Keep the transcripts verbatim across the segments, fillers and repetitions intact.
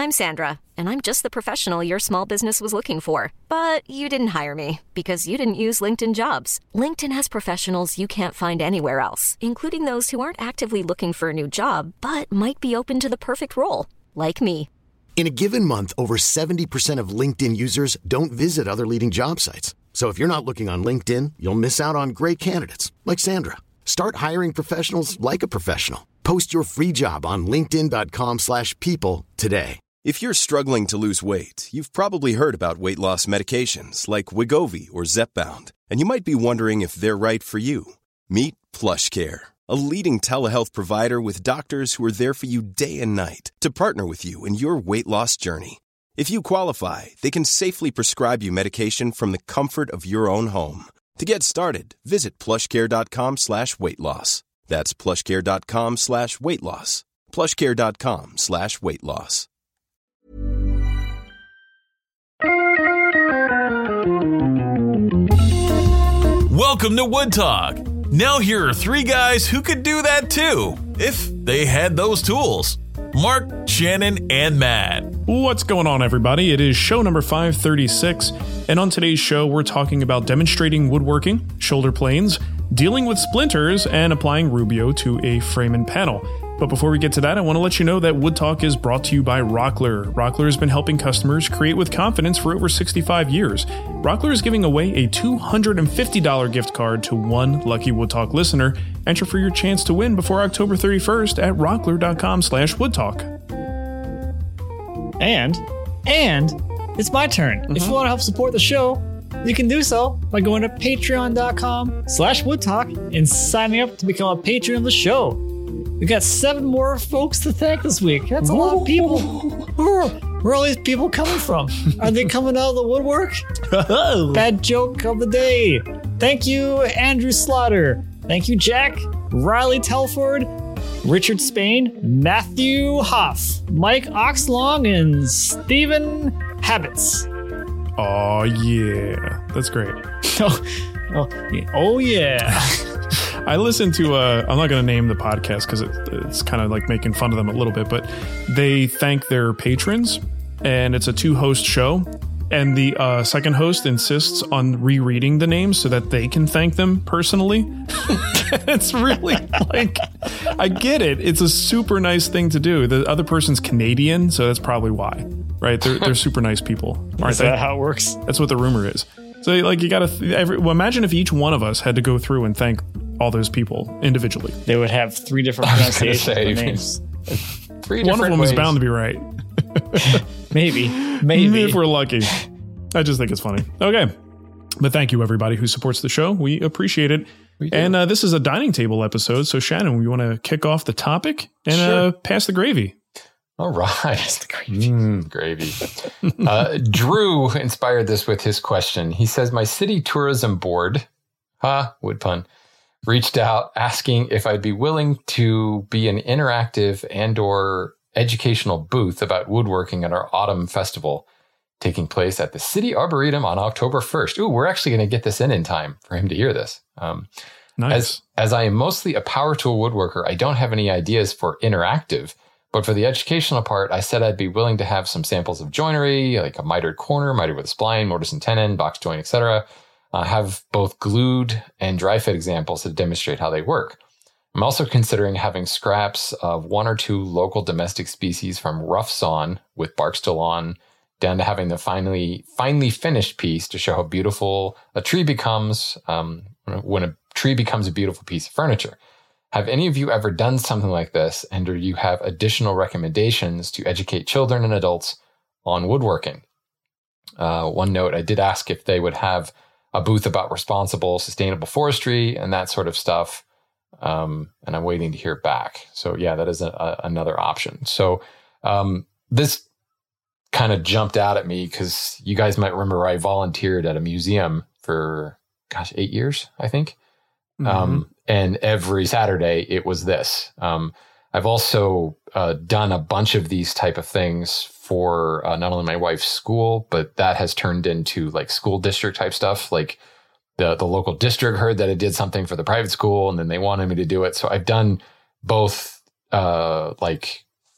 I'm Sandra, and I'm just the professional your small business was looking for. But you didn't hire me because you didn't use LinkedIn Jobs. LinkedIn has professionals you can't find anywhere else, including those who aren't actively looking for a new job, but might be open to the perfect role, like me. In a given month, over seventy percent of LinkedIn users don't visit other leading job sites. So if you're not looking on LinkedIn, you'll miss out on great candidates like Sandra. Start hiring professionals like a professional. Post your free job on linkedin dot com slash people today. If you're struggling to lose weight, you've probably heard about weight loss medications like Wegovy or Zepbound, and you might be wondering if they're right for you. Meet PlushCare, a leading telehealth provider with doctors who are there for you day and night to partner with you in your weight loss journey. If you qualify, they can safely prescribe you medication from the comfort of your own home. To get started, visit plushcare.com slash weight loss. That's plushcare.com slash weight loss. plushcare.com slash weight loss. Welcome to Wood Talk. Now here are three guys who could do that too, if they had those tools. Mark, Shannon, and Matt. What's going on, everybody? It is show number five thirty-six, and on today's show, we're talking about demonstrating woodworking, shoulder planes, dealing with splinters, and applying Rubio to a frame and panel. But before we get to that, I want to let you know that Wood Talk is brought to you by Rockler. Rockler has been helping customers create with confidence for over sixty-five years. Rockler is giving away a two hundred fifty dollars gift card to one lucky Wood Talk listener. Enter for your chance to win before October thirty-first at rockler.com slash woodtalk. And, and, it's my turn. Mm-hmm. If you want to help support the show, you can do so by going to patreon.com slash woodtalk and signing up to become a patron of the show. We got seven more folks to thank this week. That's a lot of people. Where, where are all these people coming from? Are they coming out of the woodwork? Bad joke of the day. Thank you, Andrew Slaughter. Thank you, Jack, Riley Telford, Richard Spain, Matthew Hoff, Mike Oxlong, and Stephen Habits. Oh, yeah. That's great. Oh, oh, yeah. Oh, yeah. I listened to, uh, I'm not going to name the podcast because it, it's kind of like making fun of them a little bit, but they thank their patrons, and it's a two-host show, and the uh, second host insists on rereading the names so that they can thank them personally. It's really like, I get it. It's a super nice thing to do. The other person's Canadian, so that's probably why, right? They're, they're super nice people, aren't is they? That how it works? That's what the rumor is. So like you got to, th- every, well, imagine if each one of us had to go through and thank all those people individually. They would have three different pronunciations of names. Three One of them ways. is bound to be right. Maybe. Maybe. If we're lucky. I just think it's funny. Okay. But thank you, everybody who supports the show. We appreciate it. We do. And uh, this is a dining table episode. So, Shannon, we want to kick off the topic and Sure. uh, pass the gravy. All right. The gravy. Mm, gravy. uh, Drew inspired this with his question. He says, my city tourism board, huh, wood pun, reached out asking if I'd be willing to be an interactive and or educational booth about woodworking at our autumn festival taking place at the City Arboretum on October first. Ooh, we're actually going to get this in in time for him to hear this. Um, Nice. As, as I am mostly a power tool woodworker, I don't have any ideas for interactive. But for the educational part, I said I'd be willing to have some samples of joinery, like a mitered corner, mitered with a spline, mortise and tenon, box joint, et cetera. Uh, have both glued and dry fit examples to demonstrate how they work. I'm also considering having scraps of one or two local domestic species from rough sawn with bark still on, down to having the finally finely finished piece to show how beautiful a tree becomes um, when a tree becomes a beautiful piece of furniture. Have any of you ever done something like this, and do you have additional recommendations to educate children and adults on woodworking? Uh, one note, I did ask if they would have a booth about responsible, sustainable forestry and that sort of stuff, um, and I'm waiting to hear back. So yeah, that is a, a, another option. So um, this kind of jumped out at me because you guys might remember I volunteered at a museum for, gosh, eight years, I think. Mm-hmm. Um, and every Saturday it was this. Um, I've also uh, done a bunch of these type of things for uh, not only my wife's school, but that has turned into like school district type stuff. Like the, the local district heard that I did something for the private school and then they wanted me to do it. So I've done both uh, like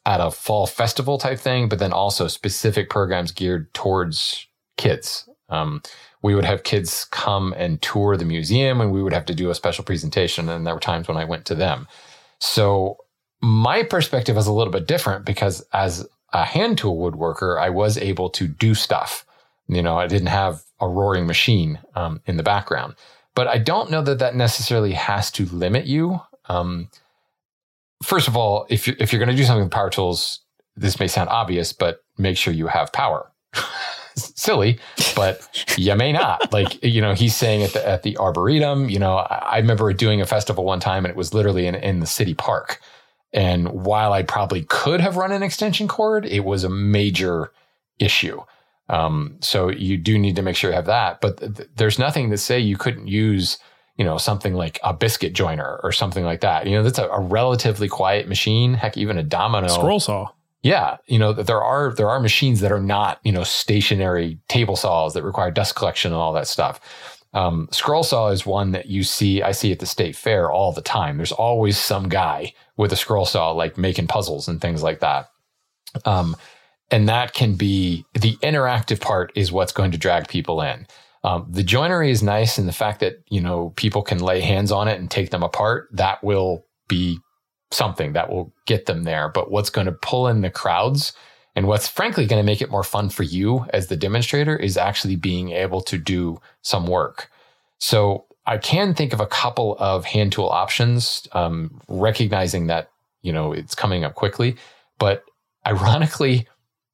at a fall festival type thing, but then also specific programs geared towards kids. Um, we would have kids come and tour the museum, and we would have to do a special presentation. And there were times when I went to them. So my perspective is a little bit different because as a hand tool woodworker, I was able to do stuff. You know, I didn't have a roaring machine um, in the background, but I don't know that that necessarily has to limit you. Um, first of all, if you're, if you're going to do something with power tools, this may sound obvious, but make sure you have power. Silly, but you may not. Like, you know, he's saying at the, at the Arboretum, you know, I, I remember doing a festival one time and it was literally in, in the city park. And while I probably could have run an extension cord, it was a major issue. Um, so you do need to make sure you have that. But th- there's nothing to say you couldn't use, you know, something like a biscuit joiner or something like that. You know, that's a, a relatively quiet machine. Heck, even a domino. Scroll saw. Yeah. You know, there are, there are machines that are not, you know, stationary table saws that require dust collection and all that stuff. Um, scroll saw is one that you see, I see at the state fair all the time. There's always some guy with a scroll saw, like making puzzles and things like that. Um, and that can be, the interactive part is what's going to drag people in. Um, the joinery is nice. And the fact that, you know, people can lay hands on it and take them apart, that will be something that will get them there. But what's going to pull in the crowds and what's frankly going to make it more fun for you as the demonstrator is actually being able to do some work. So I can think of a couple of hand tool options, um, recognizing that, you know, it's coming up quickly, but ironically,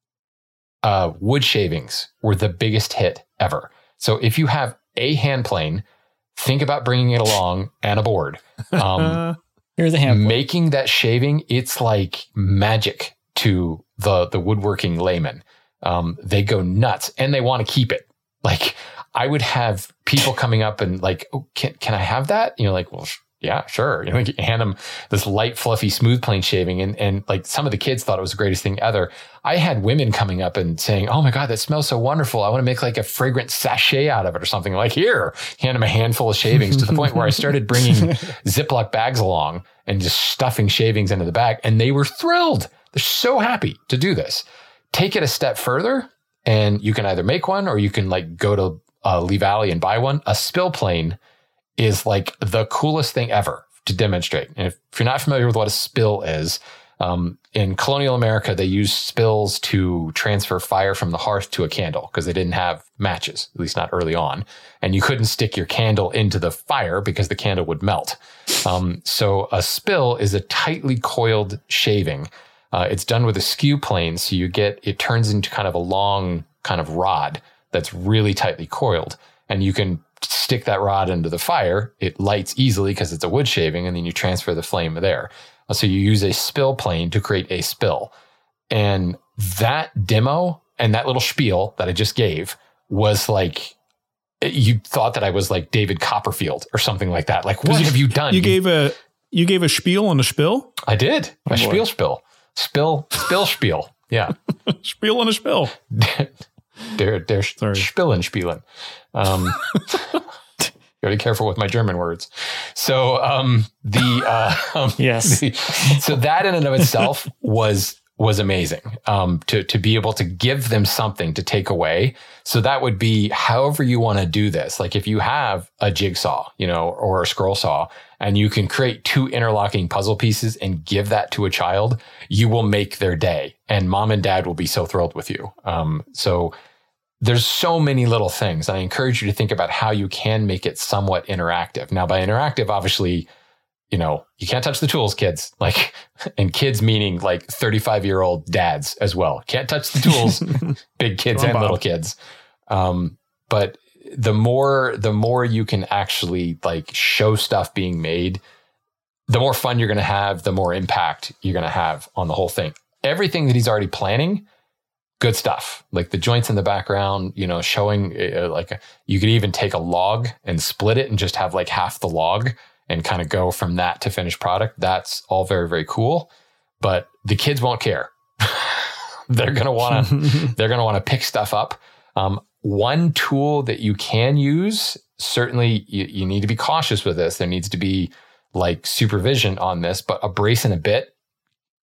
uh, wood shavings were the biggest hit ever. So if you have a hand plane, think about bringing it along and a board. Um, Here's a hand. Making that shaving, it's like magic to the the woodworking layman. Um, they go nuts and they want to keep it. Like I would have people coming up and like, oh, can can I have that? You know, like, well, sh- yeah, sure. You know, like hand them this light, fluffy, smooth plane shaving, and and like some of the kids thought it was the greatest thing ever. I had women coming up and saying, "Oh my God, that smells so wonderful! I want to make like a fragrant sachet out of it or something." Like here, hand them a handful of shavings to the point where I started bringing Ziploc bags along and just stuffing shavings into the bag, and they were thrilled. They're so happy to do this. Take it a step further, and you can either make one or you can like go to uh, Lee Valley and buy one. A spill plane is like the coolest thing ever to demonstrate. And if you're not familiar with what a spill is, um, in colonial America, they used spills to transfer fire from the hearth to a candle because they didn't have matches, at least not early on. And you couldn't stick your candle into the fire because the candle would melt. Um, so a spill is a tightly coiled shaving. Uh, it's done with a skew plane. So you get, it turns into kind of a long kind of rod that's really tightly coiled. And you can stick that rod into the fire. It lights easily because it's a wood shaving, and then you transfer the flame there. So you use a spill plane to create a spill. And that demo and that little spiel that I just gave was like, you thought that I was like David Copperfield or something like that. Like, what have you done? You gave a, you gave a spiel on a spill? I did. Oh, a spiel spill. Spill, spill spiel. Yeah. Spiel on a spill. They're, they're spilling, spieling. Um, gotta be careful with my German words. So, um, the, uh, um, yes. The, so that in and of itself was, was amazing. Um, to, to be able to give them something to take away. So that would be however you want to do this. Like if you have a jigsaw, you know, or a scroll saw, and you can create two interlocking puzzle pieces and give that to a child, you will make their day. And mom and dad will be so thrilled with you. Um, so there's so many little things. I encourage you to think about how you can make it somewhat interactive. Now, by interactive, obviously, you know, you can't touch the tools, kids. Like, and kids meaning like thirty-five year old dads as well. Can't touch the tools, big kids and Bob. Little kids. Um, but the more, the more you can actually like show stuff being made, the more fun you're going to have, the more impact you're going to have on the whole thing. Everything that he's already planning, good stuff. Like the joints in the background, you know, showing uh, like a, you could even take a log and split it and just have like half the log and kind of go from that to finished product. That's all very, very cool. But the kids won't care. They're going to want to, they're going to want to pick stuff up. Um, one tool that you can use, certainly you, you need to be cautious with this. There needs to be like supervision on this, but a brace and a bit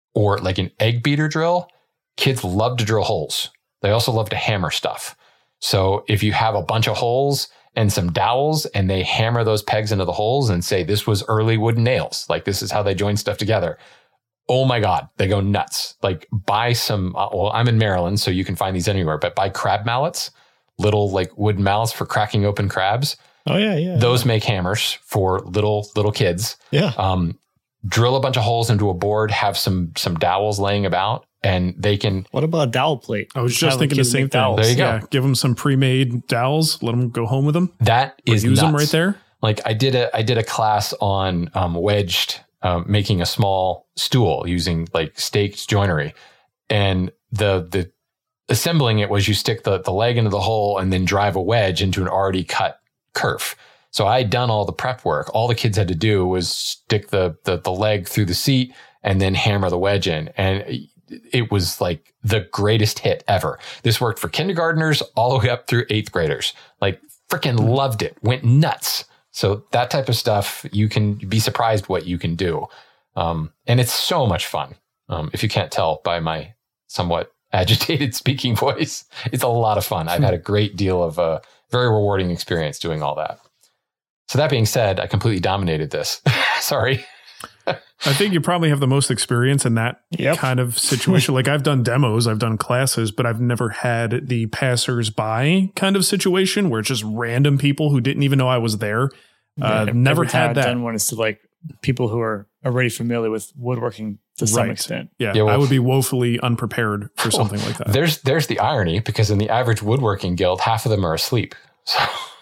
or like an egg beater drill, kids love to drill holes. They also love to hammer stuff. So if you have a bunch of holes and some dowels and they hammer those pegs into the holes and say, this was early wooden nails, like this is how they join stuff together. Oh my God, they go nuts. Like buy some, well, I'm in Maryland, so you can find these anywhere, but buy crab mallets, little like wooden mallets for cracking open crabs. Oh yeah, yeah. Those yeah. make hammers for little, little kids. Yeah. Um, drill a bunch of holes into a board, have some, some dowels laying about, and they can. What about a dowel plate? I was just thinking the same thing. There you go. Yeah, give them some pre-made dowels. Let them go home with them. That is use nuts. them right there. Like I did a, I did a class on um, wedged, um, making a small stool using like staked joinery, and the the assembling it was you stick the the leg into the hole and then drive a wedge into an already cut kerf. So I had done all the prep work. All the kids had to do was stick the the, the leg through the seat and then hammer the wedge in, and it was like the greatest hit ever. This worked for kindergartners all the way up through eighth graders. Like freaking loved it, went nuts. So that type of stuff, you can be surprised what you can do. Um, and it's so much fun. Um, if you can't tell by my somewhat agitated speaking voice, it's a lot of fun. I've had a great deal of a very rewarding experience doing all that. So that being said, I completely dominated this. Sorry. I think you probably have the most experience in that Yep. kind of situation. Like I've done demos, I've done classes, but I've never had the passers-by kind of situation where it's just random people who didn't even know I was there. Uh, Yeah, never every time had I've that. done one is to like people who are already familiar with woodworking to some Right. extent. Yeah, Yeah, well- I would be woefully unprepared for something like that. There's there's the irony, because in the average woodworking guild, half of them are asleep. So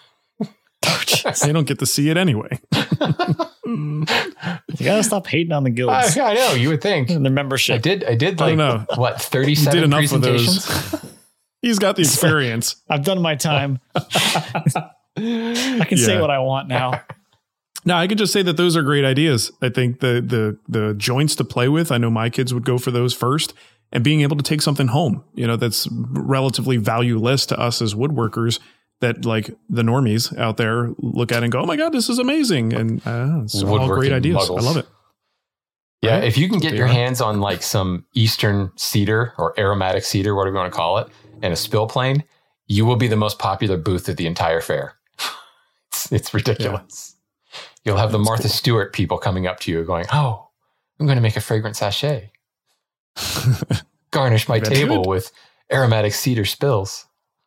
They don't get to see it anyway. You gotta stop hating on the guilds I, I know, you would think. and their membership. I did I did I like don't know. what You thirty-seven did enough of presentations. those. He's got the experience. I've done my time. I can say Yeah. what I want now. No, I could just say that those are great ideas. I think the the the joints to play with, I know my kids would go for those first, and being able to take something home, you know, that's relatively valueless to us as woodworkers, that like the normies out there look at and go, oh my God, this is amazing. And uh, it's all Woodworking great ideas. muggles. I love it. Yeah, Right? if you can That's get what your they are. hands on like some Eastern cedar or aromatic cedar, whatever you want to call it, and a spill plane, you will be the most popular booth at the entire fair. it's, it's ridiculous. You'll have the That's Martha cool. Stewart people coming up to you going, oh, I'm going to make a fragrant sachet. Garnish my That's table good. with aromatic cedar spills.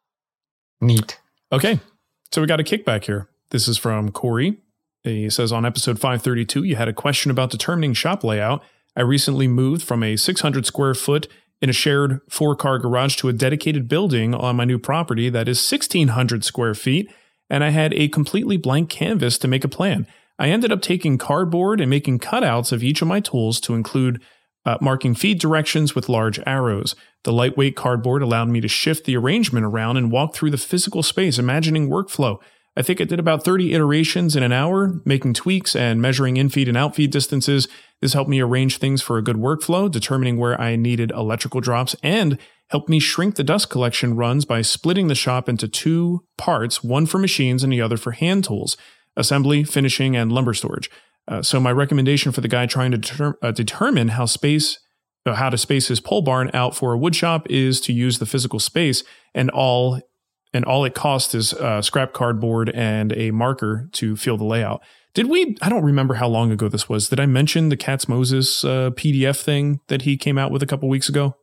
Neat. Okay. So we got a kickback here. This is from Corey. He says, on episode five thirty-two, you had a question about determining shop layout. I recently moved from a six hundred square foot in a shared four-car garage to a dedicated building on my new property that is sixteen hundred square feet, and I had a completely blank canvas to make a plan. I ended up taking cardboard and making cutouts of each of my tools to include uh, marking feed directions with large arrows. The lightweight cardboard allowed me to shift the arrangement around and walk through the physical space, imagining workflow. I think I did about thirty iterations in an hour, making tweaks and measuring infeed and outfeed distances. This helped me arrange things for a good workflow, determining where I needed electrical drops, and helped me shrink the dust collection runs by splitting the shop into two parts, one for machines and the other for hand tools, assembly, finishing, and lumber storage. Uh, so my recommendation for the guy trying to deter- uh, determine how space, uh, how to space his pole barn out for a wood shop is to use the physical space, and all and all it costs is uh, scrap cardboard and a marker to feel the layout. Did we? I don't remember how long ago this was. Did I mention the Katz Moses uh, P D F thing that he came out with a couple weeks ago?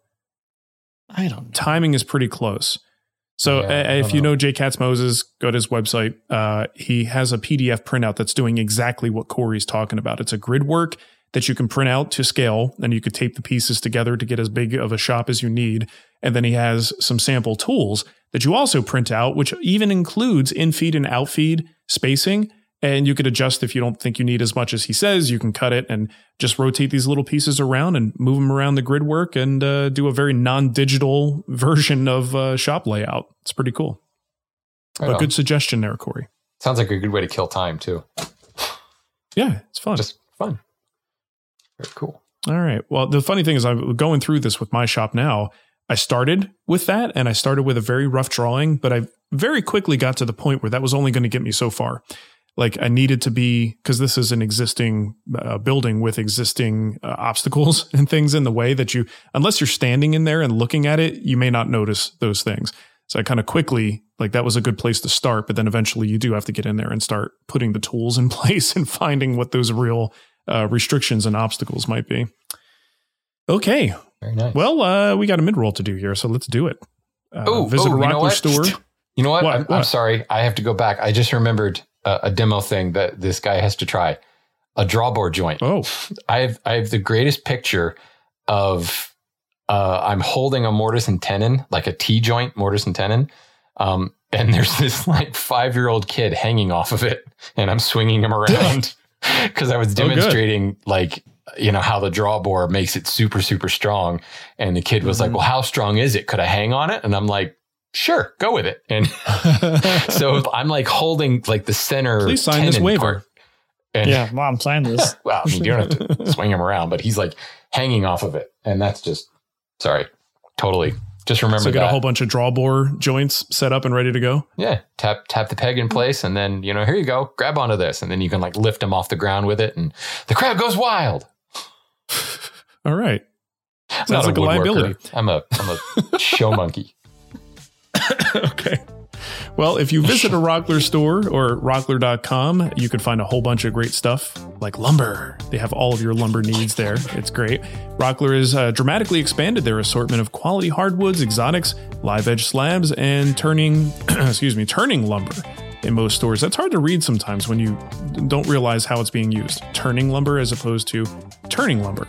I don't know. Timing is pretty close. So Yeah, uh, I if don't you know. know Jay Katz Moses, go to his website. Uh, he has a P D F printout that's doing exactly what Corey's talking about. It's a grid work that you can print out to scale, and you could tape the pieces together to get as big of a shop as you need. And then he has some sample tools that you also print out, which even includes infeed and outfeed spacing. And you could adjust if you don't think you need as much as he says. You can cut it and just rotate these little pieces around and move them around the grid work and uh, do a very non-digital version of uh, shop layout. It's pretty cool. Right But on. good suggestion there, Corey. Sounds like a good way to kill time too. Yeah, it's fun. Just fun. Very cool. All right. Well, the funny thing is I'm going through this with my shop now. I started with that and I started with a very rough drawing, but I very quickly got to the point where that was only going to get me so far. Like I needed to be, because this is an existing uh, building with existing uh, obstacles and things in the way that you, unless you're standing in there and looking at it, you may not notice those things. So I kind of quickly, like that was a good place to start, but then eventually you do have to get in there and start putting the tools in place and finding what those real uh, restrictions and obstacles might be. Okay. Very nice. Well, uh, we got a mid-roll to do here, so let's do it. Uh, oh, visit oh, a you know Rockler what? store. You know what? What? I'm, What? I'm sorry. I have to go back. I just remembered a, a demo thing that this guy has to try. A drawboard joint. Oh, I have I have the greatest picture of uh, I'm holding a mortise and tenon, like a T-joint mortise and tenon. Um, and there's this like five-year-old kid hanging off of it, and I'm swinging him around because I was demonstrating oh, like, you know, how the drawbar makes it super, super strong. And the kid was mm-hmm. like, well, how strong is it? Could I hang on it? And I'm like, sure, go with it. And so I'm like holding like the center. Please sign this waiver. Part. And, yeah, mom, sign this. Well, I mean, you don't have to swing him around, but he's like hanging off of it. And that's just, sorry, totally. Just remember so that. So got a whole bunch of drawbar joints set up and ready to go? Yeah. Tap tap the peg in place, and then, you know, here you go. Grab onto this. And then you can like lift him off the ground with it, and the crowd goes wild. All right. Sounds Sounds like a, a liability. I'm a I'm a show monkey. Okay. Well, if you visit a Rockler store or rockler dot com, you can find a whole bunch of great stuff like lumber. They have all of your lumber needs there. It's great. Rockler has uh, dramatically expanded their assortment of quality hardwoods, exotics, live edge slabs, and turning, excuse me, turning lumber in most stores. That's hard to read sometimes when you don't realize how it's being used. Turning lumber as opposed to turning lumber.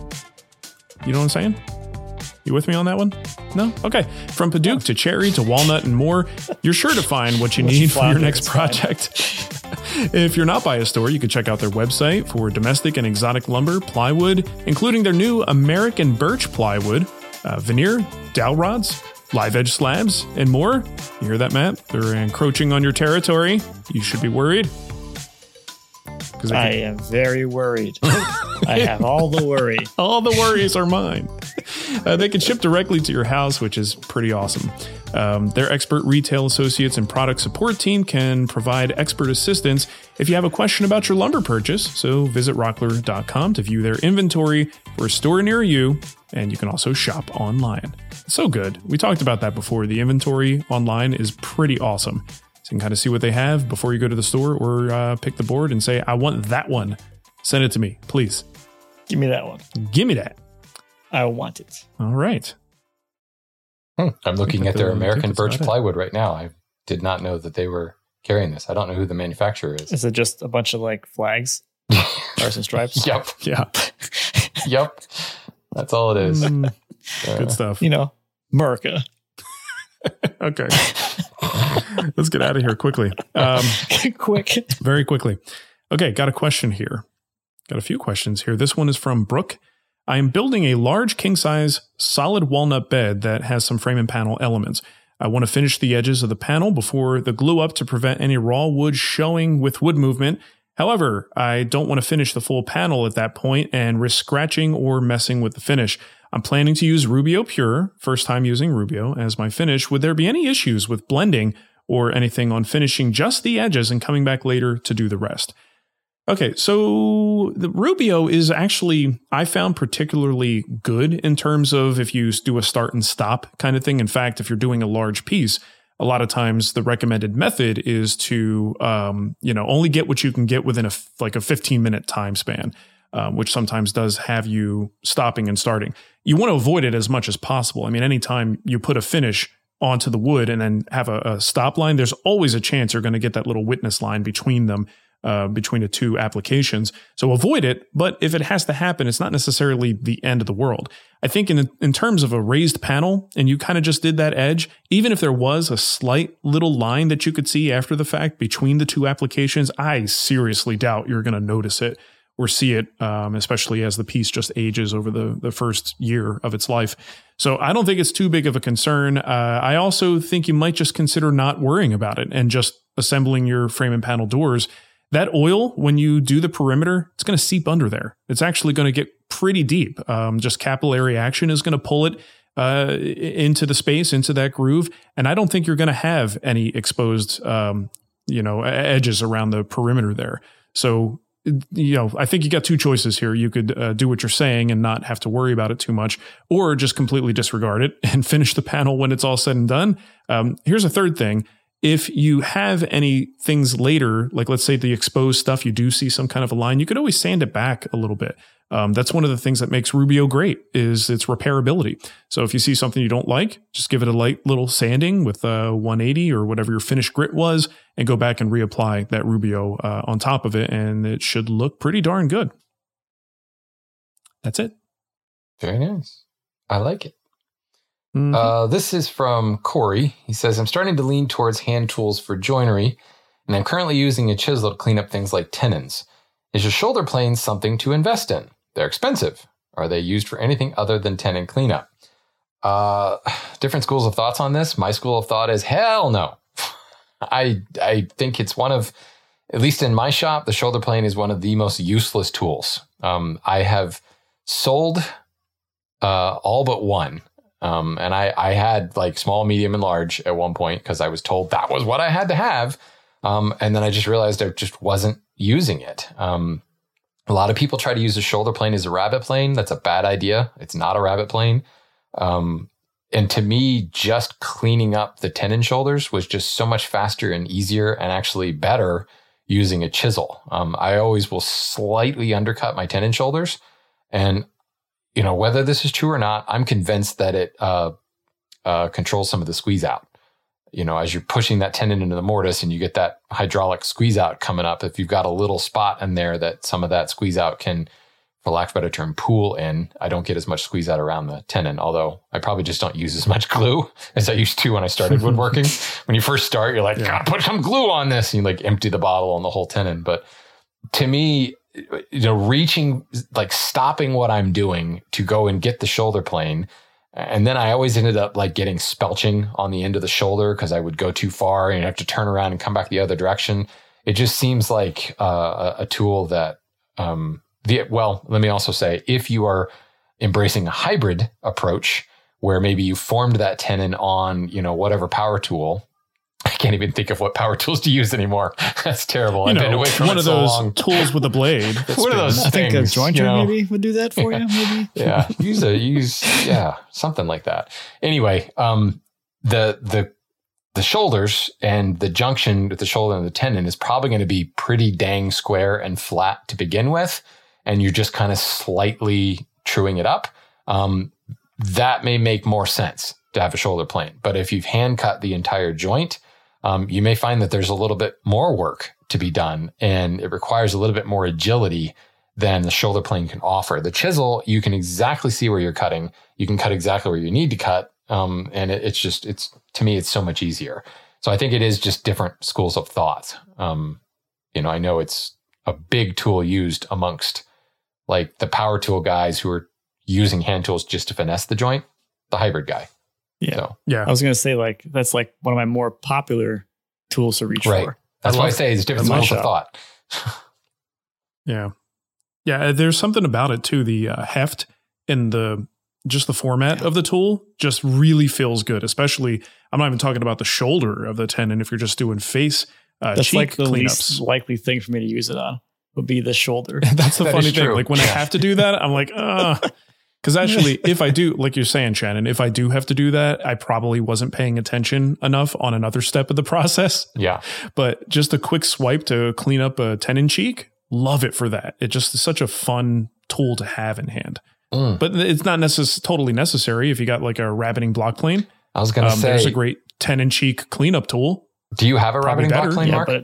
You know what I'm saying? You with me on that one? No? Okay. From Padauk to cherry to walnut and more, you're sure to find what you need for your next project. If you're not by a store, you can check out their website for domestic and exotic lumber, plywood, including their new American birch plywood, uh, veneer, dowel rods, live edge slabs, and more. You hear that, Matt? They're encroaching on your territory. You should be worried. I am very worried. I have all the worry. All the worries are mine. Uh, they can ship directly to your house, which is pretty awesome. Um, their expert retail associates and product support team can provide expert assistance if you have a question about your lumber purchase. So visit rockler dot com to view their inventory for a store near you, and you can also shop online. So good. We talked about that before. The inventory online is pretty awesome. So you can kind of see what they have before you go to the store, or uh, pick the board and say, I want that one. Send it to me, please. Give me that one. Give me that. I want it. All right. Hmm. I'm looking at their American birch plywood right now. I did not know that they were carrying this. I don't know who the manufacturer is. Is it just a bunch of like flags? Stars and stripes? Yep. Yeah. Yep. That's all it is. Mm, uh, good stuff. You know, America. Okay. Let's get out of here quickly. Um, Quick. Very quickly. Okay. Got a question here. Got a few questions here. This one is from Brooke. I am building a large king-size solid walnut bed that has some frame and panel elements. I want to finish the edges of the panel before the glue up to prevent any raw wood showing with wood movement. However, I don't want to finish the full panel at that point and risk scratching or messing with the finish. I'm planning to use Rubio Pure, first time using Rubio, as my finish. Would there be any issues with blending or anything on finishing just the edges and coming back later to do the rest? Okay, so the Rubio is actually, I found particularly good in terms of if you do a start and stop kind of thing. In fact, if you're doing a large piece, a lot of times the recommended method is to, um, you know, only get what you can get within a like a fifteen minute time span, um, which sometimes does have you stopping and starting. You want to avoid it as much as possible. I mean, anytime you put a finish onto the wood and then have a, a stop line, there's always a chance you're going to get that little witness line between them. Uh, between the two applications. So avoid it, but if it has to happen, it's not necessarily the end of the world. I think in in terms of a raised panel, and you kind of just did that edge, even if there was a slight little line that you could see after the fact between the two applications, I seriously doubt you're going to notice it or see it, um, especially as the piece just ages over the, the first year of its life. So I don't think it's too big of a concern. Uh, I also think you might just consider not worrying about it and just assembling your frame and panel doors. That oil, when you do the perimeter, it's going to seep under there. It's actually going to get pretty deep. Um, just capillary action is going to pull it uh, into the space, into that groove. And I don't think you're going to have any exposed um, you know, edges around the perimeter there. So, you know, I think you got two choices here. You could uh, do what you're saying and not have to worry about it too much, or just completely disregard it and finish the panel when it's all said and done. Um, here's a third thing. If you have any things later, like let's say the exposed stuff, you do see some kind of a line, you could always sand it back a little bit. Um, that's one of the things that makes Rubio great is its repairability. So if you see something you don't like, just give it a light little sanding with a one eighty or whatever your finished grit was, and go back and reapply that Rubio uh, on top of it, and it should look pretty darn good. That's it. Very nice. I like it. Mm-hmm. Uh, this is from Corey. He says, I'm starting to lean towards hand tools for joinery, and I'm currently using a chisel to clean up things like tenons. Is your shoulder plane something to invest in? They're expensive. Are they used for anything other than tenon cleanup? Uh, different schools of thoughts on this. My school of thought is hell no. I I think it's one of, at least in my shop, the shoulder plane is one of the most useless tools. Um, I have sold uh, all but one. Um, and I, I had like small, medium, and large at one point because I was told that was what I had to have. Um, and then I just realized I just wasn't using it. Um, a lot of people try to use a shoulder plane as a rabbet plane. That's a bad idea. It's not a rabbet plane. Um, and to me, just cleaning up the tenon shoulders was just so much faster and easier and actually better using a chisel. Um, I always will slightly undercut my tenon shoulders, and you know, whether this is true or not, I'm convinced that it uh, uh, controls some of the squeeze out. You know, as you're pushing that tenon into the mortise and you get that hydraulic squeeze out coming up, if you've got a little spot in there that some of that squeeze out can, for lack of a better term, pool in, I don't get as much squeeze out around the tenon, although I probably just don't use as much glue as I used to when I started woodworking. When you first start, you're like, yeah. God, put some glue on this. And you like empty the bottle on the whole tenon. But to me, you know, reaching, like stopping what I'm doing to go and get the shoulder plane. And then I always ended up like getting spelching on the end of the shoulder because I would go too far and you have to turn around and come back the other direction. It just seems like uh, a tool that, um, the well, let me also say, if you are embracing a hybrid approach where maybe you formed that tenon on, you know, whatever power tool. I can't even think of what power tools to use anymore. That's terrible. You I've know, been away from one it of so those long. tools with a blade. What are those I think a things, jointer you know? maybe would do that for yeah. you. Maybe. Yeah. Use a use. Yeah. Something like that. Anyway, um, the, the, the shoulders and the junction with the shoulder and the tendon is probably going to be pretty dang square and flat to begin with. And you're just kind of slightly truing it up. Um, that may make more sense to have a shoulder plane. But if you've hand cut the entire joint, um, you may find that there's a little bit more work to be done, and it requires a little bit more agility than the shoulder plane can offer. The chisel, you can exactly see where you're cutting. You can cut exactly where you need to cut. Um, and it, it's just, it's, to me, it's so much easier. So I think it is just different schools of thought. Um, you know, I know it's a big tool used amongst like the power tool guys who are using hand tools just to finesse the joint, the hybrid guy. Yeah. So, Yeah. I was going to say, like, that's like one of my more popular tools to reach right. for. That's I why I love say it's different in my schools of shop. thought. Yeah. Yeah. There's something about it too. The uh, heft and the, just the format of the tool just really feels good. Especially, I'm not even talking about the shoulder of the tendon. If you're just doing face, uh, That's cheek like the cleanups. least likely thing for me to use it on would be the shoulder. That's the That funny is thing. true. Like when I have to do that, I'm like, uh, because actually, if I do, like you're saying, Shannon, if I do have to do that, I probably wasn't paying attention enough on another step of the process. Yeah. But just a quick swipe to clean up a tendon cheek, love it for that. It just is such a fun tool to have in hand. Mm. But it's not necess- totally necessary if you got like a rabbiting block plane. I was going to Um, say, there's a great tendon cheek cleanup tool. do you have a probably rabbiting block better. plane, yeah, Mark? but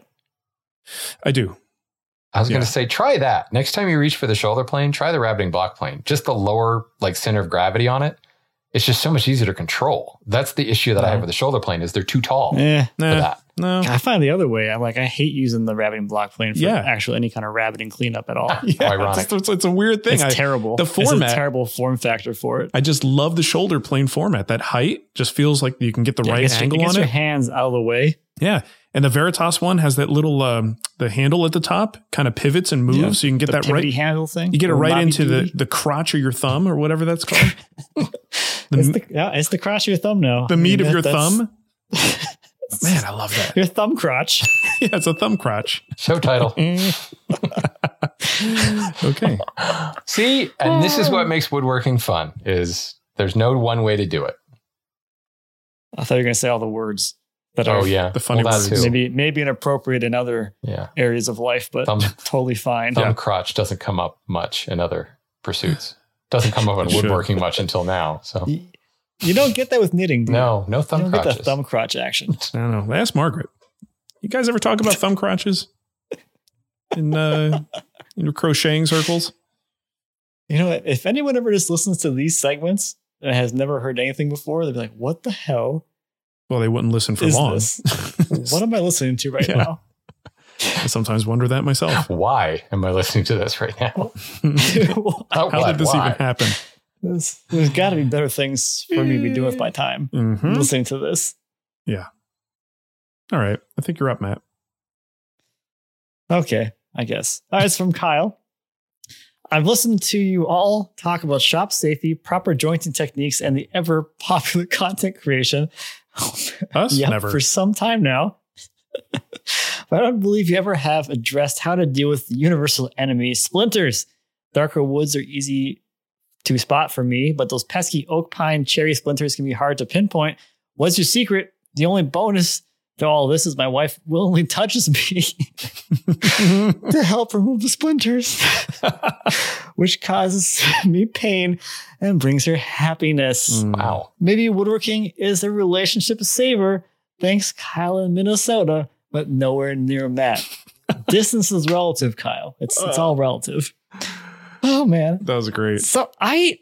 I do. I was going Yeah. to say, try that. Next time you reach for the shoulder plane, try the rabbiting block plane. Just the lower like center of gravity on it. It's just so much easier to control. That's the issue that I have with the shoulder plane is they're too tall eh. for Nah, that. no. I find the other way. I'm like, I hate using the rabbiting block plane for Yeah. actually any kind of rabbiting cleanup at all. Yeah, ironic. it's, it's, it's a weird thing. It's I, terrible. the It's format- a terrible form factor for it. I just love the shoulder plane format. That height just feels like you can get the Yeah, it right gets, angle it gets on your it. hands out of the way. Yeah. And the Veritas one has that little, um, the handle at the top kind of pivots and moves. Yeah. So you can get The that right. pivoty handle thing. You get it Or right knobby into the, doobie. the crotch of your thumb or whatever that's called. the, It's the, yeah, it's the crotch of your thumb now. the I meat mean, of your that- that's thumb. Man, I love that. Your thumb crotch. Yeah, it's a thumb crotch. Show title. Okay. See, and this is what makes woodworking fun, is there's no one way to do it. I thought you were going to say all the words that Oh, are yeah. the funny Well, that words. too. maybe maybe inappropriate in other Yeah. areas of life, but Thumb- totally fine. Thumb Yeah. crotch doesn't come up much in other pursuits. Doesn't come up in It should. woodworking much until now. So You, you don't get that with knitting, do you? no, no You thumb don't get crotches. that thumb crotch action. I don't know. Ask Margaret. You guys ever talk about thumb crotches in uh, in crocheting circles? You know, if anyone ever just listens to these segments and has never heard anything before, they'd be like, what the hell Well, they wouldn't listen for is long. this? What am I listening to right Yeah. now? I sometimes wonder that myself. Why am I listening to this right now? Oh, How what? did this Why? even happen? There's, there's got to be better things for me to be doing with my time than hmm listening to this. Yeah. All right. I think you're up, Matt. Okay, I guess. All right, it's from Kyle. I've listened to you all talk about shop safety, proper jointing techniques, and the ever popular content creation. Us? Yep, Never. for some time now. But I don't believe you ever have addressed how to deal with the universal enemy, splinters. Darker woods are easy to spot for me, but those pesky oak, pine, cherry splinters can be hard to pinpoint. What's your secret? The only bonus to all this is my wife willingly touches me to help remove the splinters, which causes me pain and brings her happiness. Mm. Wow. Maybe woodworking is a relationship saver. Thanks, Kyle in Minnesota, but nowhere near Matt. Distance is relative, Kyle. It's it's all relative. Oh man. That was great. So I,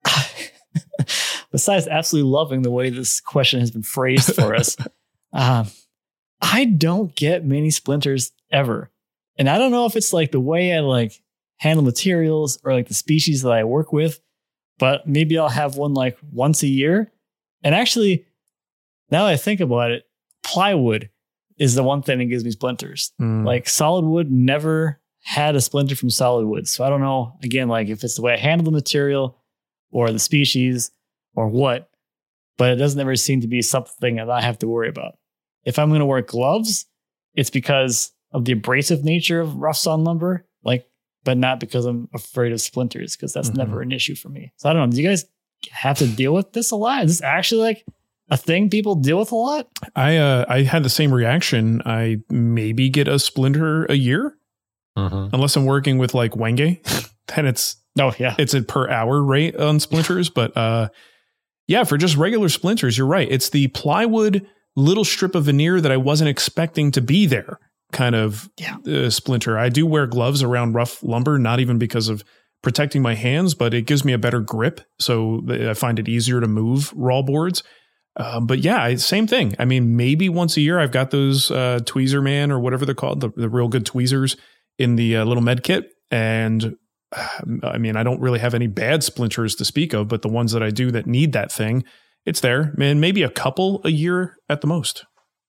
besides absolutely loving the way this question has been phrased for us, um, I don't get many splinters ever. And I don't know if it's like the way I like handle materials or like the species that I work with, but maybe I'll have one like once a year. And actually, now that I think about it, plywood is the one thing that gives me splinters. Mm. Like solid wood never had a splinter from solid wood. So I don't know, again, like if it's the way I handle the material or the species or what, but it doesn't ever seem to be something that I have to worry about. If I'm going to wear gloves, it's because of the abrasive nature of rough sawn lumber, like, but not because I'm afraid of splinters, because that's Mhm. never an issue for me. So I don't know. Do you guys have to deal with this a lot? Is this actually like a thing people deal with a lot? I uh, I had the same reaction. I maybe get a splinter a year, Mhm. unless I'm working with like Wenge. Then it's Oh, yeah. it's a per hour rate on splinters. But uh, yeah, for just regular splinters, you're right. It's the plywood little strip of veneer that I wasn't expecting to be there kind of Yeah. uh, splinter. I do wear gloves around rough lumber, not even because of protecting my hands, but it gives me a better grip. So I find it easier to move raw boards. Um, but yeah, I- same thing. I mean, maybe once a year I've got those uh, Tweezer Man or whatever they're called, the, the real good tweezers in the uh, little med kit. And uh, I mean, I don't really have any bad splinters to speak of, but the ones that I do that need that thing, it's there. Man, maybe a couple a year at the most.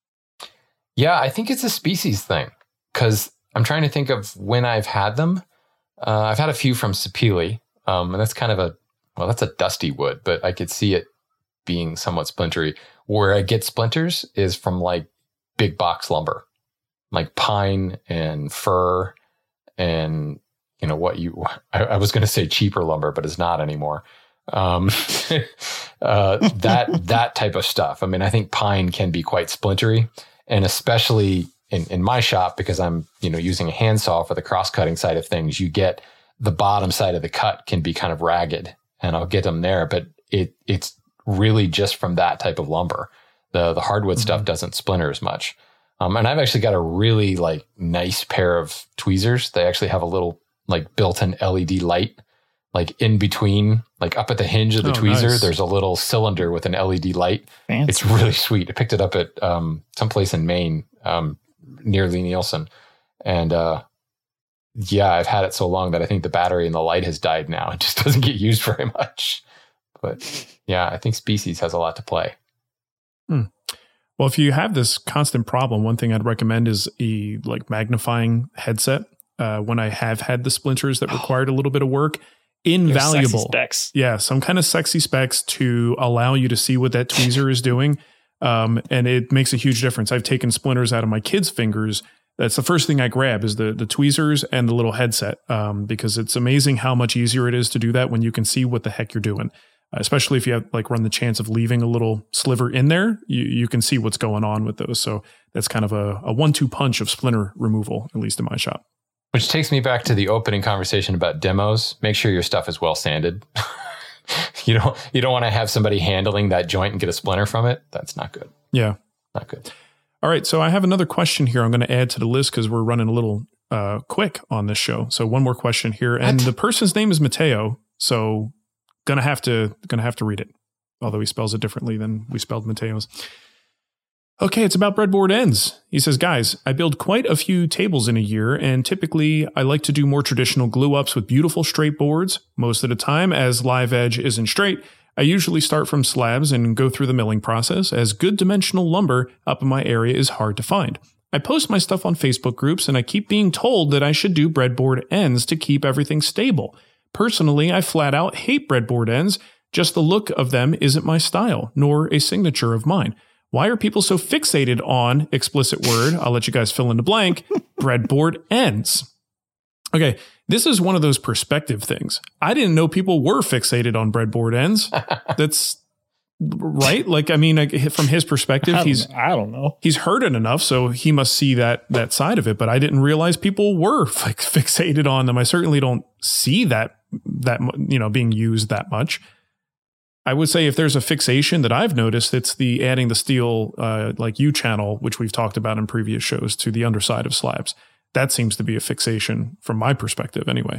Yeah, I think it's a species thing, because I'm trying to think of when I've had them. Uh, I've had a few from Sapele, um, and that's kind of a, well, that's a dusty wood, but I could see it being somewhat splintery. Where I get splinters is from like big box lumber, like pine and fir and, you know, what you, I, I was going to say cheaper lumber, but it's not anymore. Um, uh, that, that type of stuff. I mean, I think pine can be quite splintery, and especially in, in my shop, because I'm, you know, using a handsaw for the cross cutting side of things, you get the bottom side of the cut can be kind of ragged, and I'll get them there, but it, it's really just from that type of lumber. The, the hardwood mm-hmm. stuff doesn't splinter as much. Um, and I've actually got a really like nice pair of tweezers. They actually have a little like built-in L E D light, like in between, like up at the hinge of the oh, tweezer, nice. There's a little cylinder with an L E D light. Fancy. It's really sweet. I picked it up at um, someplace in Maine, um, near Lee Nielsen. And uh, yeah, I've had it so long that I think the battery and the light has died now. It just doesn't get used very much. But yeah, I think species has a lot to play. Hmm. Well, if you have this constant problem, one thing I'd recommend is a like magnifying headset. Uh, when I have had the splinters that required a little bit of work, invaluable. Sexy specs. Yeah, some kind of sexy specs to allow you to see what that tweezer is doing. Um, and it makes a huge difference. I've taken splinters out of my kids' fingers that's the first thing I grab is the the tweezers and the little headset, um, because it's amazing how much easier it is to do that when you can see what the heck you're doing. Uh, especially if you have like run the chance of leaving a little sliver in there, you you can see what's going on with those. So that's kind of a, a one two punch of splinter removal, at least in my shop. Which takes me back to the opening conversation about demos. Make sure your stuff is well sanded. you don't you don't want to have somebody handling that joint and get a splinter from it. That's not good. Yeah, not good. All right, so I have another question here I'm going to add to the list because we're running a little uh, quick on this show. So one more question here. And what? The person's name is Mateo, so gonna have to gonna have to read it, although he spells it differently than we spelled Mateo's. Okay, it's about breadboard ends. He says, guys, I build quite a few tables in a year, and typically I like to do more traditional glue-ups with beautiful straight boards. Most of the time, as live edge isn't straight, I usually start from slabs and go through the milling process, as good dimensional lumber up in my area is hard to find. I post my stuff on Facebook groups, and I keep being told that I should do breadboard ends to keep everything stable. Personally, I flat out hate breadboard ends. Just the look of them isn't my style, nor a signature of mine. Why are people so fixated on, explicit word, I'll let you guys fill in the blank, breadboard ends? Okay, this is one of those perspective things. I didn't know people were fixated on breadboard ends. That's right. Like, I mean, from his perspective, I he's I don't know. He's heard it enough, so he must see that that side of it. But I didn't realize people were like fixated on them. I certainly don't see that that you know being used that much. I would say if there's a fixation that I've noticed, it's the adding the steel uh, like U channel, which we've talked about in previous shows, to the underside of slabs. That seems to be a fixation from my perspective, anyway.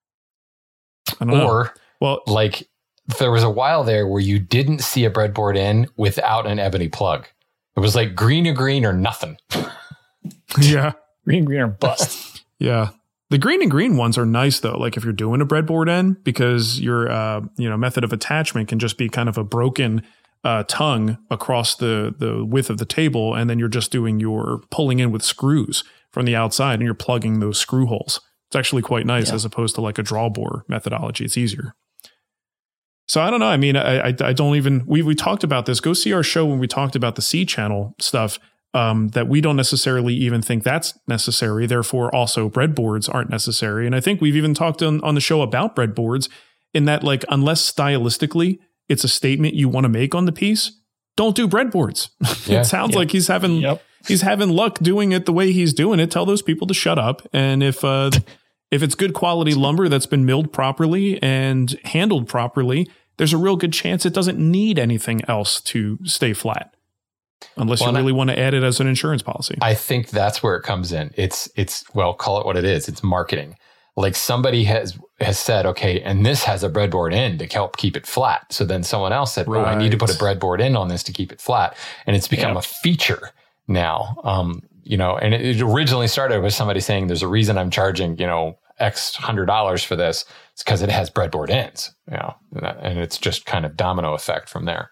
I don't or know. Well, like there was a while there where you didn't see a breadboard in without an ebony plug. It was like green or green or nothing. Yeah, green, green or bust. Yeah. The green and green ones are nice though. Like if you're doing a breadboard end, because your uh, you know method of attachment can just be kind of a broken uh, tongue across the the width of the table, and then you're just doing your pulling in with screws from the outside, and you're plugging those screw holes. It's actually quite nice yeah. as opposed to like a draw bore methodology. It's easier. So I don't know. I mean, I I, I don't even we we talked about this. Go see our show when we talked about the C channel stuff. Um, that we don't necessarily even think that's necessary. Therefore, also breadboards aren't necessary. And I think we've even talked on, on the show about breadboards in that, like, unless stylistically it's a statement you want to make on the piece, don't do breadboards. Yeah, it sounds yeah. like he's having yep. he's having luck doing it the way he's doing it. Tell those people to shut up. And if uh, if it's good quality lumber that's been milled properly and handled properly, there's a real good chance it doesn't need anything else to stay flat. Unless well, you really I, want to add it as an insurance policy. I think that's where it comes in. It's, it's well, call it what it is. It's marketing. Like somebody has has said, okay, and this has a breadboard end to help keep it flat. So then someone else said, right. oh, I need to put a breadboard end on this to keep it flat. And it's become yep. a feature now. Um, you know, and it, it originally started with somebody saying there's a reason I'm charging, you know, X hundred dollars for this. It's because it has breadboard ends, you know, and it's just kind of domino effect from there.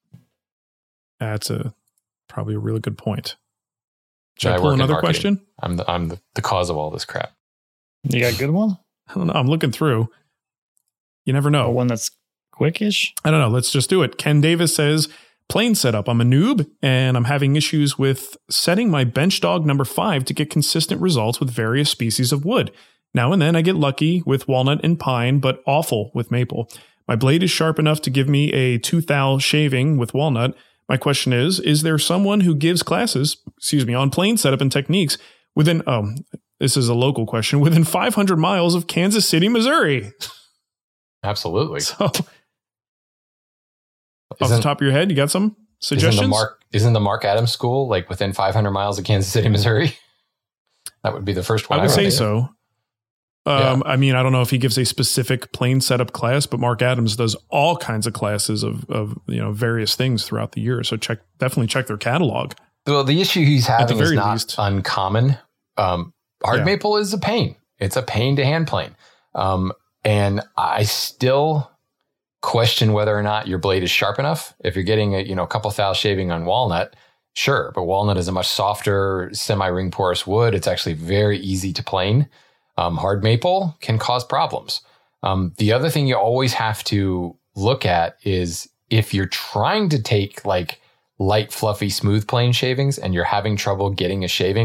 That's a probably a really good point. Should I, I pull another marketing. question? I'm the, I'm the, the cause of all this crap. You got a good one? I don't know. I'm looking through. You never know. A one that's quickish? I don't know. Let's just do it. Ken Davis says, plane setup. I'm a noob and I'm having issues with setting my bench dog number five to get consistent results with various species of wood. Now and then I get lucky with walnut and pine, but awful with maple. My blade is sharp enough to give me a two thou shaving with walnut. My question is, is there someone who gives classes, excuse me, on plane setup and techniques within, oh, this is a local question, within five hundred miles of Kansas City, Missouri? Absolutely. So, off isn't, the top of your head, you got some suggestions? Isn't the Mark, isn't the Mark Adams School like within five hundred miles of Kansas City, Missouri? That would be the first one. I would I say so. Um, yeah. I mean, I don't know if he gives a specific plane setup class, but Mark Adams does all kinds of classes of, of you know, various things throughout the year. So check, definitely check their catalog. Well, the issue he's having is not least. uncommon. Um, hard yeah. maple is a pain. It's a pain to hand plane. Um, and I still question whether or not your blade is sharp enough. If you're getting a, you know, a couple thou shaving on walnut, sure. But walnut is a much softer, semi-ring porous wood. It's actually very easy to plane. Um, hard maple can cause problems. Um, the other thing you always have to look at is if you're trying to take like light, fluffy, smooth plane shavings and you're having trouble getting a shaving,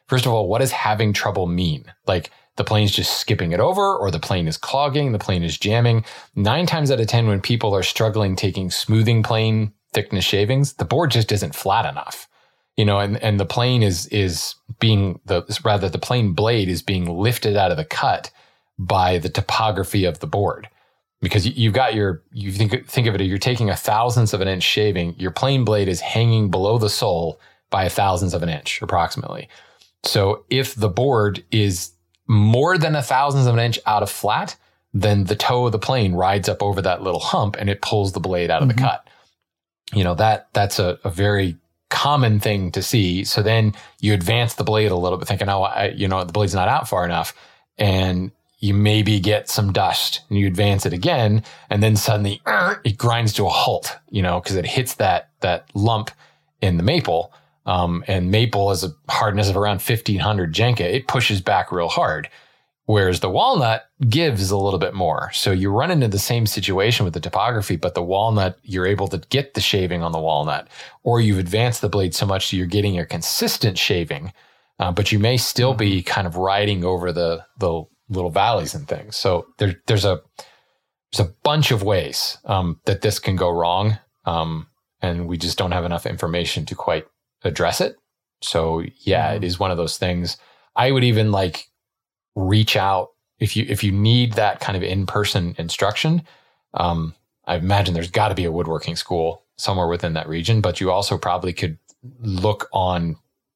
First of all, what does having trouble mean? Like the plane's just skipping it over, or the plane is clogging, the plane is jamming. Nine times out of ten, when people are struggling taking smoothing plane thickness shavings, the board just isn't flat enough. You know, and, and the plane is is being the rather the plane blade is being lifted out of the cut by the topography of the board. Because you, you've got your, you think think of it, you're taking a thousandth of an inch shaving, your plane blade is hanging below the sole by a thousandth of an inch, approximately. So if the board is more than a thousandth of an inch out of flat, then the toe of the plane rides up over that little hump and it pulls the blade out of mm-hmm. the cut. You know, that that's a, a very common thing to see. So then you advance the blade a little bit, thinking, oh, I, you know, the blade's not out far enough. And you maybe get some dust and you advance it again. And then suddenly uh, it grinds to a halt, you know, because it hits that, that lump in the maple. Um, and maple is a hardness of around fifteen hundred Jenka. It pushes back real hard. Whereas the walnut gives a little bit more. So you run into the same situation with the topography, but the walnut, you're able to get the shaving on the walnut, or you've advanced the blade so much so you're getting a consistent shaving, uh, but you may still be kind of riding over the, the little valleys and things. So there, there's a, there's a bunch of ways, um, that this can go wrong. Um, and we just don't have enough information to quite address it. So yeah, it is one of those things. I would even like, reach out if you if you need that kind of in-person instruction. Um, I imagine there's got to be a woodworking school somewhere within that region, but you also probably could look on,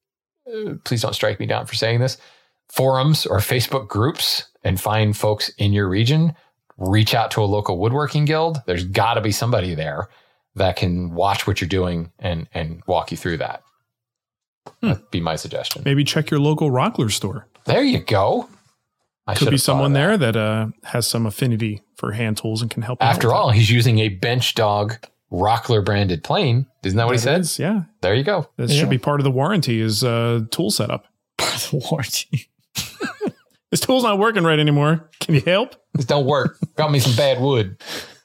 uh, please don't strike me down for saying this, forums or Facebook groups and find folks in your region. Reach out to a local woodworking guild. There's got to be somebody there that can watch what you're doing and and walk you through that. Hmm. That'd be my suggestion. Maybe check your local Rockler store. There you go. I Could be someone there that uh, has some affinity for hand tools and can help. After all, he's using a Bench Dog Rockler branded plane. Isn't that what that he said? Is, yeah. There you go. That yeah. should be part of the warranty is uh, tool setup. The warranty. This tool's not working right anymore. Can you help? This don't work. Got me some bad wood.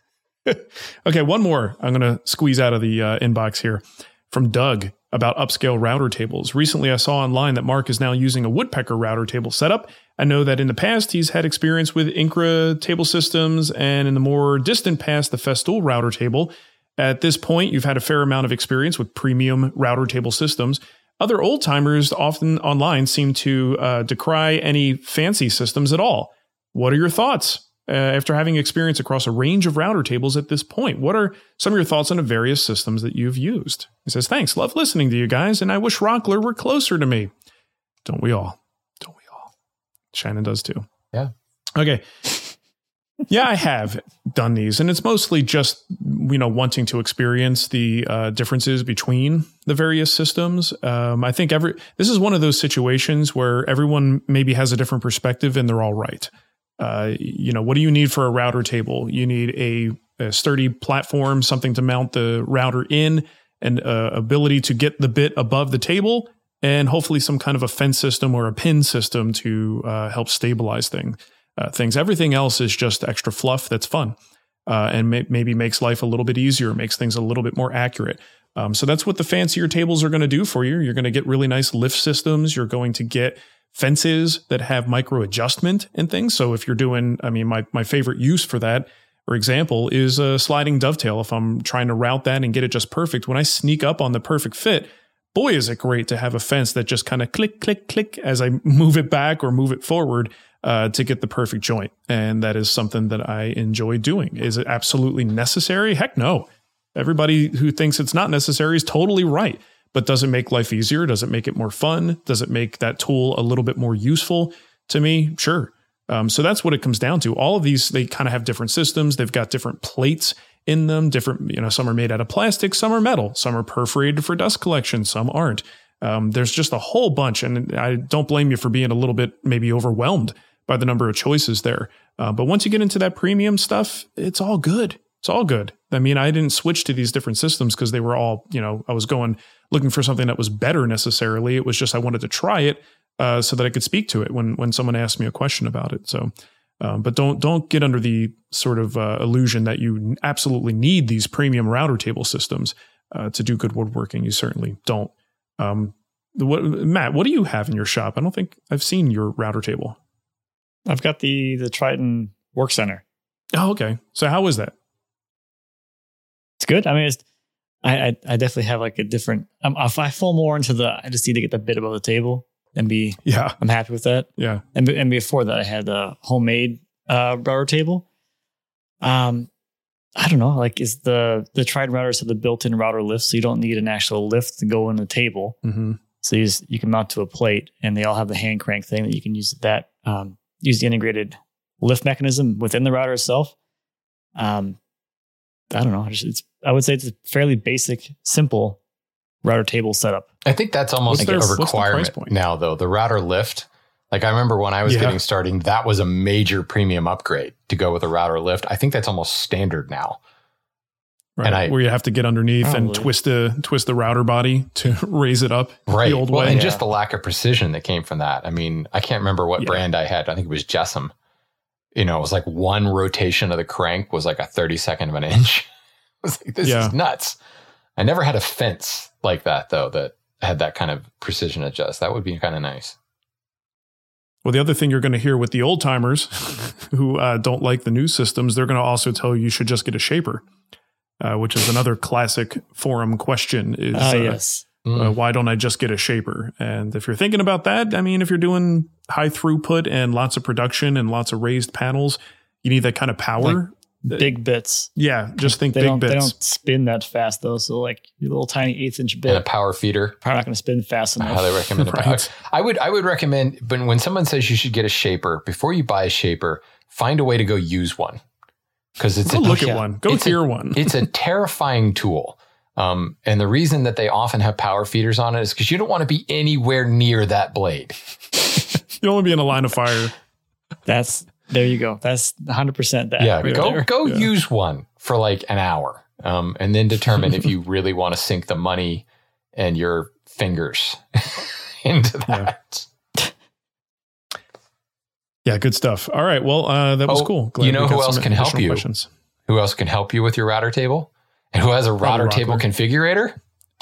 Okay, one more. I'm going to squeeze out of the uh, inbox here from Doug about upscale router tables. Recently, I saw online that Mark is now using a woodpecker router table setup. I know that in the past, he's had experience with Incra table systems, and in the more distant past, the Festool router table. At this point, you've had a fair amount of experience with premium router table systems. Other old-timers often online seem to uh, decry any fancy systems at all. What are your thoughts? Uh, after having experience across a range of router tables at this point, what are some of your thoughts on the various systems that you've used? He says, thanks, love listening to you guys, and I wish Rockler were closer to me. Don't we all? Don't we all? Shannon does too. Yeah. Okay. Yeah, I have done these, and it's mostly just, you know, wanting to experience the uh, differences between the various systems. Um, I think every this is one of those situations where everyone maybe has a different perspective and they're all right. Uh, you know, what do you need for a router table? You need a, a sturdy platform, something to mount the router in, and uh, ability to get the bit above the table, and hopefully some kind of a fence system or a pin system to uh, help stabilize thing, uh, things. Everything else is just extra fluff that's fun uh, and may- maybe makes life a little bit easier, makes things a little bit more accurate. Um, so that's what the fancier tables are going to do for you. You're going to get really nice lift systems. You're going to get fences that have micro adjustment and things. So if you're doing, I mean, my, my favorite use for that, for example, is a sliding dovetail. If I'm trying to route that and get it just perfect, when I sneak up on the perfect fit, boy, is it great to have a fence that just kind of click, click, click as I move it back or move it forward uh, to get the perfect joint. And that is something that I enjoy doing. Is it absolutely necessary? Heck no. Everybody who thinks it's not necessary is totally right. But does it make life easier? Does it make it more fun? Does it make that tool a little bit more useful to me? Sure. Um, so that's what it comes down to. All of these, they kind of have different systems. They've got different plates in them. Different, you know, some are made out of plastic, some are metal, some are perforated for dust collection, some aren't. Um, there's just a whole bunch. And I don't blame you for being a little bit maybe overwhelmed by the number of choices there. Uh, but once you get into that premium stuff, it's all good. It's all good. I mean, I didn't switch to these different systems because they were all, you know, I was going looking for something that was better necessarily. It was just I wanted to try it uh, so that I could speak to it when when someone asked me a question about it. So, um, but don't don't get under the sort of uh, illusion that you absolutely need these premium router table systems uh, to do good woodworking. You certainly don't. Um, The, what, Matt, what do you have in your shop? I don't think I've seen your router table. I've got the the Triton Work Center. Oh, okay. So how is that? It's good. I mean, it's, I, I I definitely have like a different. Um, if I fall more into the, I just need to get the bit above the table and be. Yeah, I'm happy with that. Yeah, and and before that, I had a homemade uh, router table. Um, I don't know. Like, is the the Triton routers have the built-in router lift, so you don't need an actual lift to go in the table. Mm-hmm. So you just, you can mount to a plate, and they all have the hand crank thing that you can use that um, use the integrated lift mechanism within the router itself. Um, I don't know. It's, it's I would say it's a fairly basic, simple router table setup. I think that's almost like their, a requirement now, though. The router lift. Like I remember when I was yeah. getting started, that was a major premium upgrade to go with a router lift. I think that's almost standard now. Right, and I, where you have to get underneath probably. and twist the twist the router body to raise it up right. the old well, way. And yeah. just the lack of precision that came from that. I mean, I can't remember what yeah. brand I had. I think it was Jessam. You know, it was like one rotation of the crank was like a thirty-second of an inch. I was like, this yeah. is nuts. I never had a fence like that, though, that had that kind of precision adjust. That would be kind of nice. Well, the other thing you're going to hear with the old timers who uh, don't like the new systems, they're going to also tell you you should just get a shaper, uh, which is another classic forum question. Is Ah, uh, yes. uh, why don't I just get a shaper? And if you're thinking about that, I mean, if you're doing high throughput and lots of production and lots of raised panels, you need that kind of power. Like big bits. Yeah, just think they big don't, bits. They don't spin that fast though. So like your little tiny eighth inch bit, And a power feeder. probably not going to spin fast I enough. highly recommend Right. it. I would, I would recommend, but when someone says you should get a shaper, before you buy a shaper, find a way to go use one. Because it's Go a, look yeah. at one. Go it's tier a, one. It's a terrifying tool. Um, and the reason that they often have power feeders on it is because you don't want to be anywhere near that blade. You don't want to be in a line of fire. That's there you go. That's one hundred percent that. Yeah, right go there. go Yeah. use one for like an hour, um, and then determine if you really want to sink the money and your fingers into that. Yeah, good stuff. All right. Well, uh, that was Oh, cool. Glad you know we got who else some can help additional you? questions. Who else can help you with your router table? And who has a router Probably table Rockler. configurator?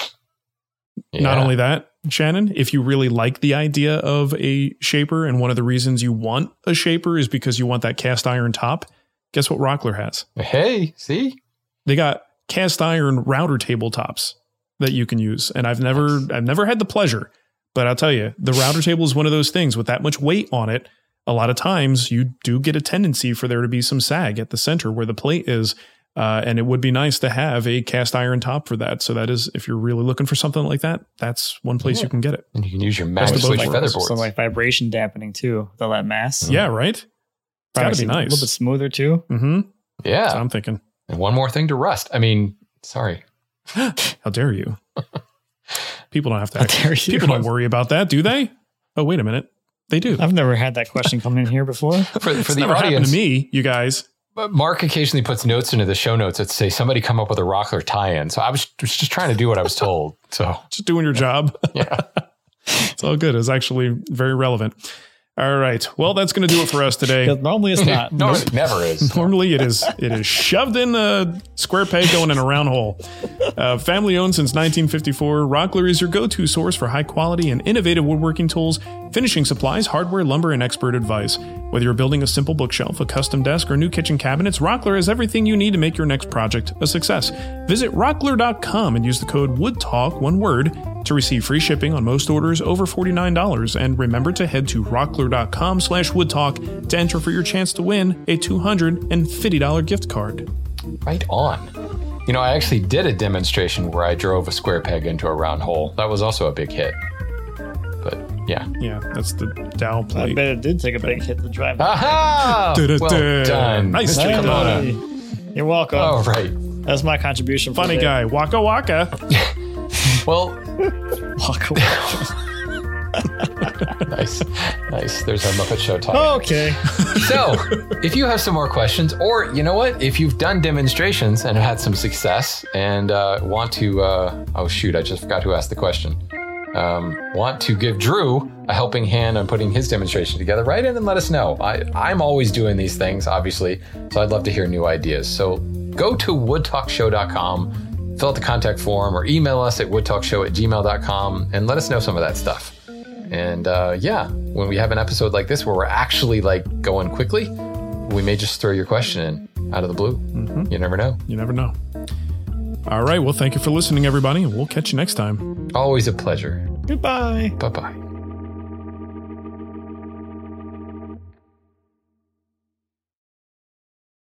Not Yeah. only that, Shannon, if you really like the idea of a shaper, and one of the reasons you want a shaper is because you want that cast iron top, guess what Rockler has? Hey, see? They got cast iron router tabletops that you can use. And I've never I've never had the pleasure, but I'll tell you, the router table is one of those things with that much weight on it. A lot of times you do get a tendency for there to be some sag at the center where the plate is. Uh, and it would be nice to have a cast iron top for that. So that is, if you're really looking for something like that, that's one place Yeah. you can get it. And you can use your Best mag of both switch worlds. featherboards. Some like vibration dampening too. They'll let mass. Yeah, right? It's got to be A nice. little bit smoother too. Mm-hmm. yeah. That's what I'm thinking. And one more thing to rust. I mean, sorry. How dare you? People don't have to. How Act, dare you. people don't worry about that, do they? Oh, wait a minute. They do. I've never had that question come in here before. For, for It's the never happened audience, to me, you guys. But Mark occasionally puts notes into the show notes that say somebody come up with a Rockler tie-in. So I was, was just trying to do what I was told. So Just doing your job. yeah. It's all good. It's actually very relevant. All right. Well, that's going to do it for us today. Because normally it's not. no, it never is. Normally it is it is shoved in a square peg going in a round hole. Uh, family owned since nineteen fifty-four, Rockler is your go-to source for high quality and innovative woodworking tools, finishing supplies, hardware, lumber, and expert advice. Whether you're building a simple bookshelf, a custom desk, or new kitchen cabinets, Rockler has everything you need to make your next project a success. Visit rockler dot com and use the code WoodTalk, one word, to receive free shipping on most orders over forty-nine dollars. And remember to head to rockler dot com slash woodtalk to enter for your chance to win a two hundred fifty dollars gift card. Right on. You know, I actually did a demonstration where I drove a square peg into a round hole. That was also a big hit. But yeah. Yeah, that's the Dow I plate. bet it did take a big hit to drive. Aha! Da-da-da. Well done. Nice Mister job. Kimona. You're welcome. Oh, right. That's my contribution. for Funny the day. guy. Waka waka. Well, Walk away. nice. Nice. There's our Muppet Show talk. Okay. So, if you have some more questions, or you know what, if you've done demonstrations and have had some success and uh, want to, uh, oh shoot, I just forgot who asked the question. Um, want to give Drew a helping hand on putting his demonstration together, write in and let us know. I, I'm always doing these things, obviously, so I'd love to hear new ideas. So go to wood talk show dot com, fill out the contact form or email us at woodtalkshow at gmail dot com and let us know some of that stuff. And uh, yeah, when we have an episode like this where we're actually like going quickly, we may just throw your question in out of the blue. Mm-hmm. You never know. You never know. All right. Well, thank you for listening, everybody. We'll catch you next time. Always a pleasure. Goodbye. Bye-bye.